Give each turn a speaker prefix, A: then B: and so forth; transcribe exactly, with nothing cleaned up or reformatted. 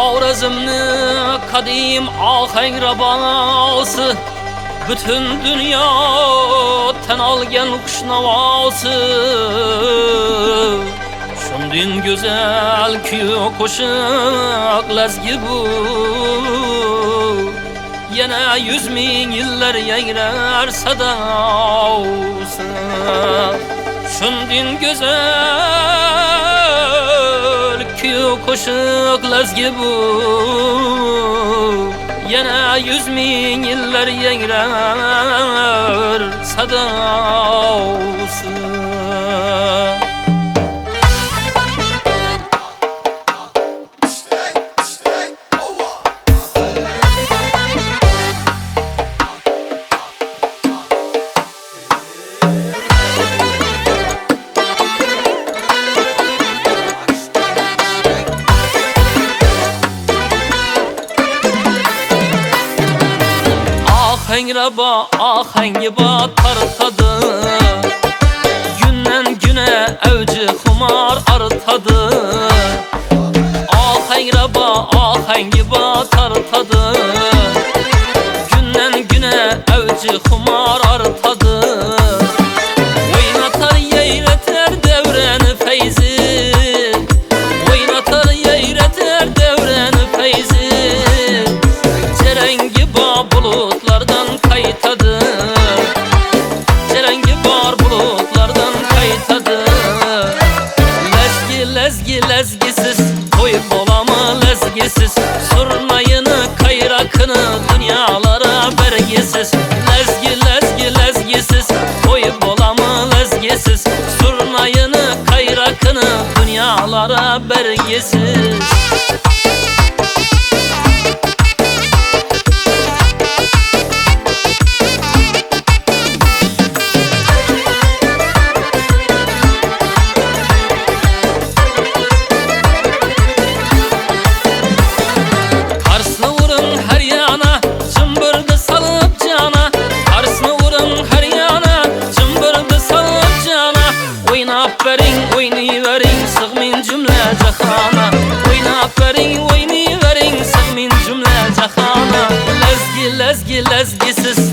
A: Xorazmni kadim ohangrabası, bütün dünya tan olgan qushnovosi. Shundan go'zal kuy qo'shiq lazgi bu, yana yüz ming yillar yayrar sadosi. Shundan go'zal kuy qo'shiq lazgi bu, yana yüz ming yillar yayrar sadosi. Ahengraba ahengi ba tartadı, günden güne evci humar artadı. Ahengraba ahengi ba tartadı, günden güne evci humar artadı. Oynatar yeyreter devreni feyzi, oynatar yeyreter devreni feyzi. Cerengi ba bulutlardan kaytadı, cerengi bar bulutlardan kaytadı. Lezgi lezgi lezgisiz koyup olamı lezgisiz, surnayını kayrakını dünyalara bergisiz. Lezgi lezgi lezgisiz koyup olamı lezgisiz, surnayını kayrakını dünyalara bergisiz. Oynayıverin, oynayıverin, sığmin cümle cahana. Oynayıverin, oynayıverin, sığmin cümle cahana. Lezgi, lezgi, lezgisiz